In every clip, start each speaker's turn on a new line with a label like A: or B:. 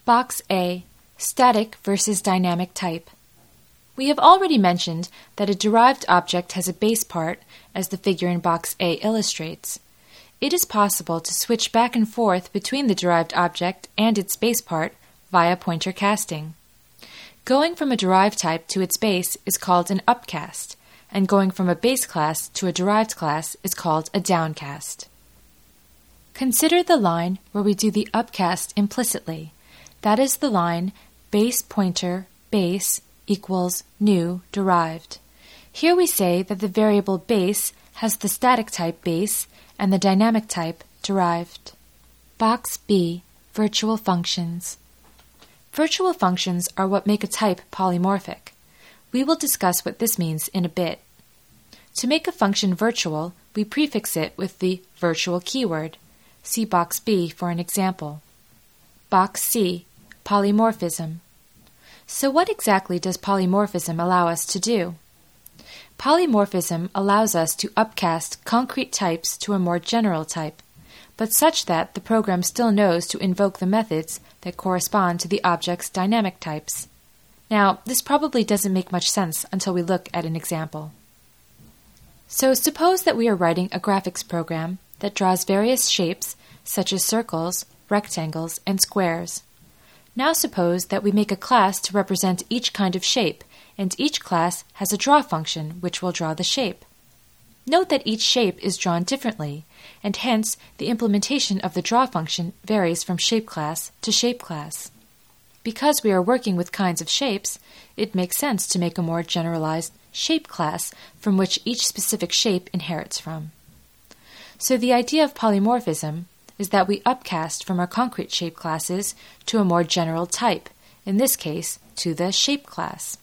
A: Box A, Static versus Dynamic Type. We have already mentioned that a derived object has a base part, as the figure in Box A illustrates. It is possible to switch back and forth between the derived object and its base part via pointer casting. Going from a derived type to its base is called an upcast, and going from a base class to a derived class is called a downcast. Consider the line where we do the upcast implicitly. That is the line base pointer base equals new derived. Here we say that the variable base has the static type base and the dynamic type derived. Box B, Virtual Functions. Virtual functions are what make a type polymorphic. We will discuss what this means in a bit. To make a function virtual, we prefix it with the virtual keyword. See Box B for an example. Box C, Polymorphism. So what exactly does polymorphism allow us to do? Polymorphism allows us to upcast concrete types to a more general type, but such that the program still knows to invoke the methods that correspond to the object's dynamic types. Now, this probably doesn't make much sense until we look at an example. So suppose that we are writing a graphics program that draws various shapes, such as circles, rectangles, and squares. Now suppose that we make a class to represent each kind of shape, and each class has a draw function which will draw the shape. Note that each shape is drawn differently, and hence the implementation of the draw function varies from shape class to shape class. Because we are working with kinds of shapes, it makes sense to make a more generalized shape class from which each specific shape inherits from. So the idea of polymorphism is that we upcast from our concrete shape classes to a more general type, in this case, to the shape class.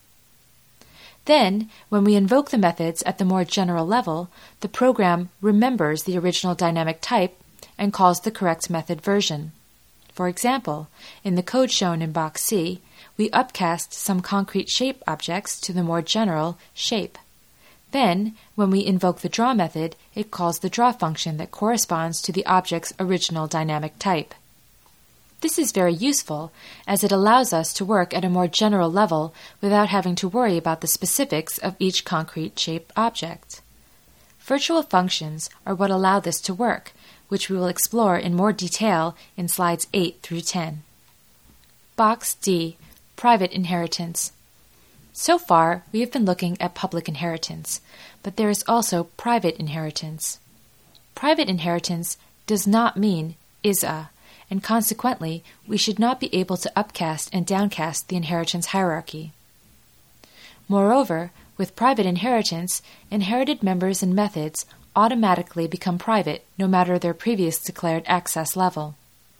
A: Then, when we invoke the methods at the more general level, the program remembers the original dynamic type and calls the correct method version. For example, in the code shown in Box C, we upcast some concrete shape objects to the more general shape. Then, when we invoke the draw method, it calls the draw function that corresponds to the object's original dynamic type. This is very useful, as it allows us to work at a more general level without having to worry about the specifics of each concrete shape object. Virtual functions are what allow this to work, which we will explore in more detail in slides 8 through 10. Box D, Private Inheritance. So far, we have been looking at public inheritance, but there is also private inheritance. Private inheritance does not mean is-a, and consequently, we should not be able to upcast and downcast the inheritance hierarchy. Moreover, with private inheritance, inherited members and methods automatically become private no matter their previous declared access level.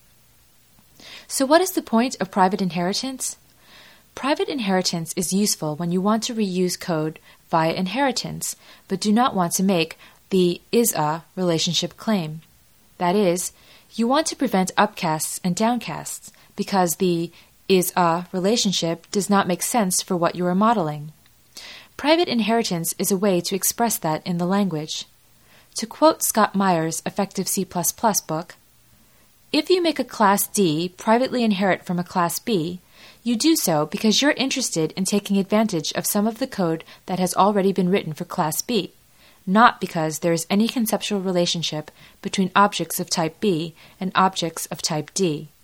A: So what is the point of private inheritance? Private inheritance is useful when you want to reuse code via inheritance, but do not want to make the is-a relationship claim. That is, you want to prevent upcasts and downcasts because the is-a relationship does not make sense for what you are modeling. Private inheritance is a way to express that in the language. To quote Scott Meyer's Effective C++ book, "If you make a class D privately inherit from a class B, you do so because you're interested in taking advantage of some of the code that has already been written for Class B, not because there is any conceptual relationship between objects of type B and objects of type D."